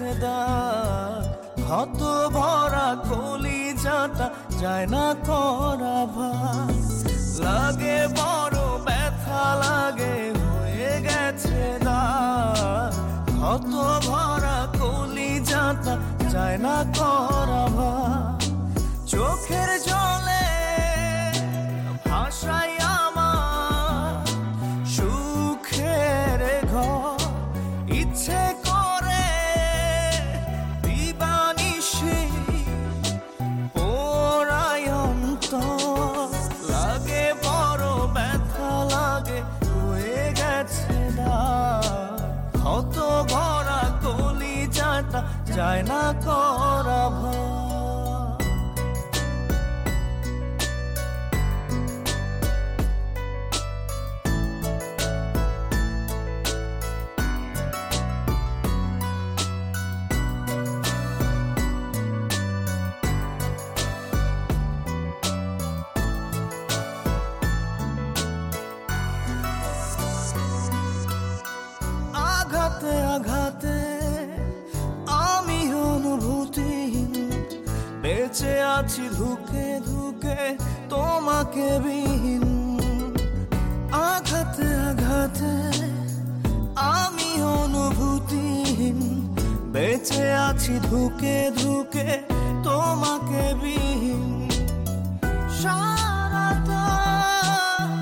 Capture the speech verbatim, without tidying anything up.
গেছে দাগ, ক্ষত ভরা কলিজাটা যায় না করা ভাগ। লাগে বড় ব্যথা লাগে, হয়ে গেছে দাগ, ক্ষত ভরা কলিজাটা যায় না করা ভাগ। চোখের জলে ভাষায় আমার সুখের ঘর, ইচ্ছে করে দিবানিশি পোড়ায় অন্তর। লাগে বড় ব্যথা লাগে, হয়ে গেছে দাগ, ক্ষত ভরা কলিজাটা যায় না করা ভাগ। আঘাতে আঘাতে আমি অনুভূতিহীন, বেঁচে আছি ধুকে ধুকে তোমাকে বিহীন। আঘাতে আঘাতে আমি অনুভূতিহীন, বেঁচে আছি ধুকে ধুকে তোমাকে বিহীন। সারাটা